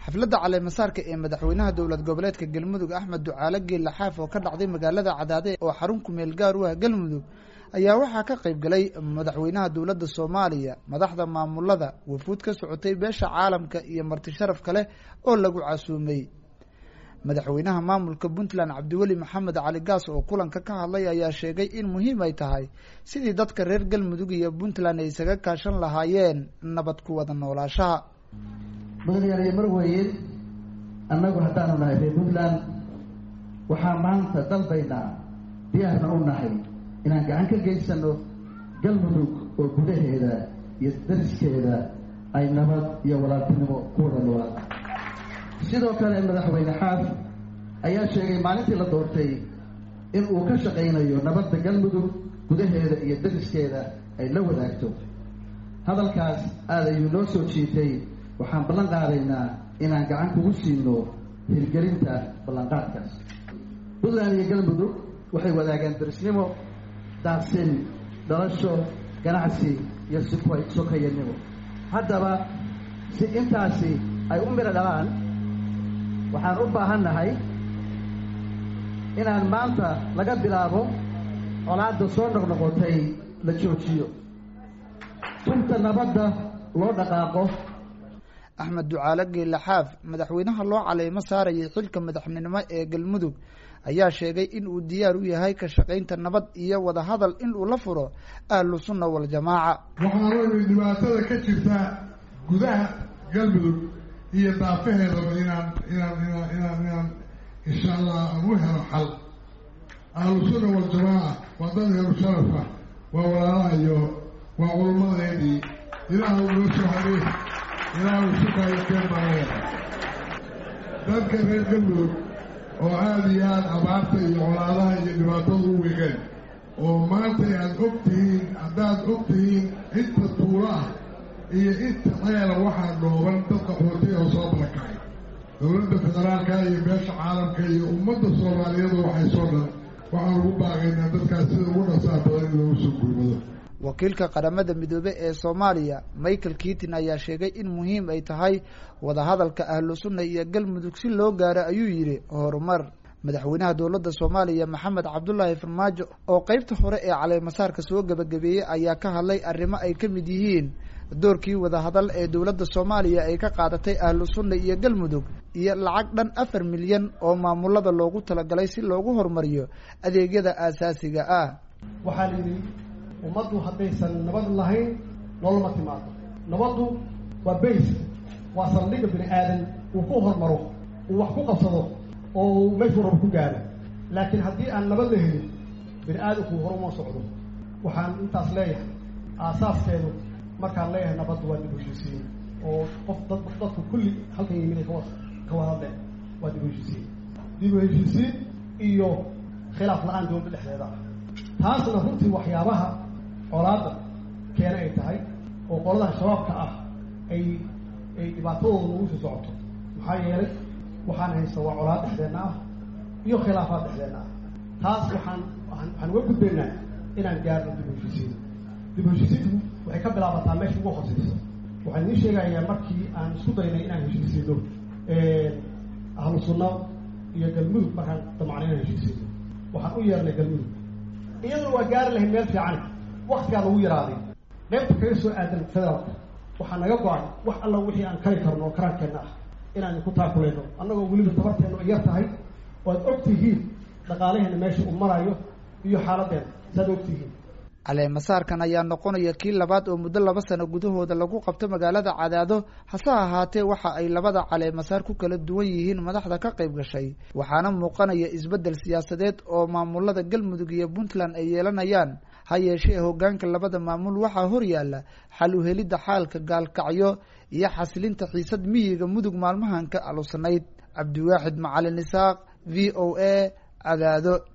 xafladda caleemasaarka ee madaxweynaha dowlad goboleedka galmudug axmed ducaale geelle xaaf oo ka dhacday magaalada cadaade oo xarun ku meel gaar u ah galmudug ayaa waxaa ka qayb galay madaxweynaha dowladda soomaaliya, madaxda maamulada, wafuud ka socotay beesha caalamka iyo marti sharaf kale oo lagu casuumay. madaxweynaha maamulka puntland cabdiweli maxamed cali gaas oo kulanka ka hadlay ayaa sheegay in muhiim ay tahay sidii dadka reer galmudug iyo puntland ay isaga kaashan lahaayeen nabad ku wada noolaashaha. mudane marweeye annagu haddaanu nahay reer puntland waxaa maanta dalbaynaa diyaarna u nahay inaan gacan ka geysano galmudug oo gudaheeda iyo dariskeeda ay nabad iyo walaaltinimo ku wada noolaan. sidoo kale madaxweyne xaaf ayaa sheegay maalintii la doortay in uu ka shaqaynayo nabadda galmudug gudaheeda iyo dariskeeda ay la wadaagto. hadalkaas aad ayuu noo soo jiitay. waxaan ballan qaadaynaa inaan gacan kugu siino hirgelinta ballanqaadkaas. puntland iyo galmudug waxay wadaagaan darisnimo, daaqsin, dhalasho, ganacsi iyo sokayanimo. haddaba si intaasi ay u midho dhalaan waxaan u baahannahay inaan maanta laga bilaabo colaadda soo noqnoqotay la joojiyo, tunta nabadda loo dhaqaaqo. axmed ducaale geelle xaaf, madaxweynaha loo caleemo saarayay xilka madaxnimo ee galmudug, ayaa sheegay in uu diyaar u yahay ka shaqaynta nabad iyo wada hadal in uu la furo ahlu sunna waljamaaca. waxaa weeye dhibaatada ka jirta gudaha galmudug iyo daafaheedaba inaan insha allah aan u helo xal. ahlu sunna waljamaaca waa dad heelu sharafa, waa walaalaha iyo waa culummadeedii. ilaahu noo soo hadeey, ilaahu sukaayo keen baanaya. dadka reer galmudug oo aada iyo aada abaarta iyo colaadaha iyo dhibaatada u weegeen, oo maanta aad og tihiin, haddaad og tihiin inta tuulo ah iyo inta ceela waxaa dhooban dad qaxooti oo soo barakacay. dowladda federaalka iyo beesha caalamka iyo ummadda soomaaliyeedu waxay soo dhan waxaan ugu baaqaynaa dadkaas sida ugu dhasaa badan in loogu soo gurmado. wakiilka qaramada midoobe ee soomaaliya Michael Keating ayaa sheegay in muhiim ay tahay wada hadalka ahlu sunna iyo galmudug si loo gaaro ayuu yidhi horumar. madaxweynaha dowladda soomaaliya maxamed cabdullaahi farmaajo oo qeybta hore ee caleemasaarka soo gabagabeeyey ayaa ka hadlay arrimo ay ka mid yihiin doorkii wada hadal ee dowladda soomaaliya ay ka qaadatay ahlu sunna iyo galmudug iyo lacag dhan 4 milyan oo maamulada loogu talagalay si loogu horumariyo adeegyada aasaasiga ah. waxaa la yidhi ummaddu haddaysan nabad lahayn noloma timaado. nabaddu waa bays, waa saldhigga bini aadan uu ku hormaro, uu wax ku qabsado oo uu meeshuu rabo ku gaaro. laakiin haddii aan nabad la helin bini aadamku horuma socdo. waxaan intaas leeyahay aasaaskeedu markaan leeyahay nabaddu waa dib u heshiisiin, oo dadku kulli halkan yimid ay ka wada hadleen. waa dib u heshiisiin, dib u heshiisiin iyo khilaaf la-aan dowladda dhexdeeda ah. taasna runtii waxyaabaha colaadda keena ay tahay oo qoladan shabaabka ah ay dhibaatadooda nagu soo socoto. maxaa yeelay waxaan haysta waa colaad dhexdeenna ah iyo khilaafaad dhexdeenna ah. taas waxaan uga gudbaynaa inaan gaarno dib u heshiisiin. dib u heshiisiintu waxay ka bilaabataa meesha ugu hooseysa. waxaan idiin sheegayaa markii aan isku daynay inaan heshiisiino ahlu sunna iyo galmudug, markaan damacnay inaan heshiisiino waxaan u yeernay galmudug. iyaduna waa gaari lahayd meel fiican, waktigaa lagu yaraaday. qaybta kaga soo aadan federaalka waxaa naga go-an wax alla wixii aan kari karno oo karaankeenna ah inaan ku taakulayno, annagoo weliba tabarteennu ay yar tahay oo aad og tihiin dhaqaalaheena meesha uu marayo iyo xaaladdeena saad og tihiin. caleemasaarkan ayaa noqonaya kii labaad oo muddo 2 sano gudahooda lagu qabto magaalada cadaado. hase ahaatee waxa ay labada caleemasaar ku kala duwan yihiin madaxda ka qayb gashay, waxaana muuqanaya isbeddel siyaasadeed oo maamulada galmudug iyo puntland ay yeelanayaan. ha yeeshee hoggaanka labada maamul waxaa hor yaalla xal u helidda xaalka gaalkacyo iyo xasilinta xiisad miyiga mudug maalmahan ka alusanayd. cabdiwaaxid macalin isaaq, VOA, cadaado.